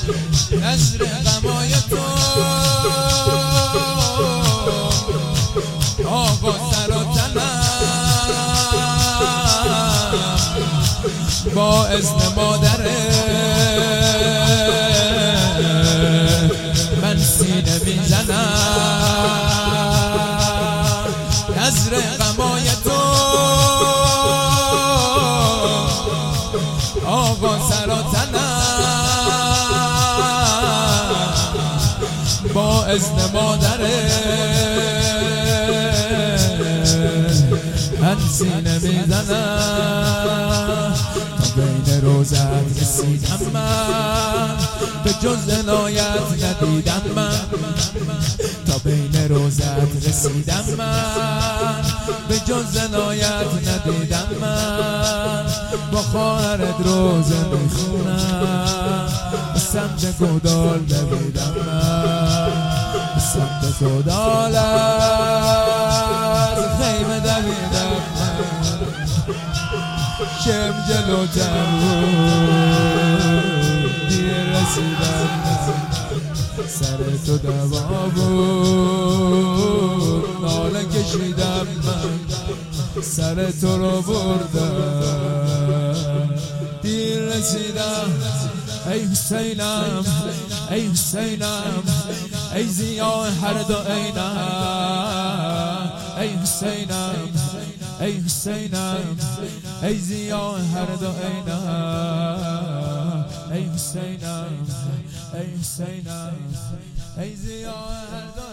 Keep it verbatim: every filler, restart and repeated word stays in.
نظر غمای تو آقا سر و تنم با اذن مادره من سینه میزنم نظر غمای تو آقا سر و تنم با اذن مادره من سینه میزنم تا بین روزت رسیدم من به جز عنایت ندیدم من تا بین روزت رسیدم من به جز عنایت ندیدم من با خواهرت روزه میخونم به سمت گودال دویدم من به سمت گودال از خیمه دویدم من شم جلوتر بود دیر رسیدم سر تو دوا بود ناله کشیدم من سر تو رو بردم دیر رسیدم ای حسینم ای حسینم ای ضیاء هر دو عینم ای حسینم ای حسینم ای ضیاء هر دو عینم ای حسینم ای حسینم ای ضیاء هر دو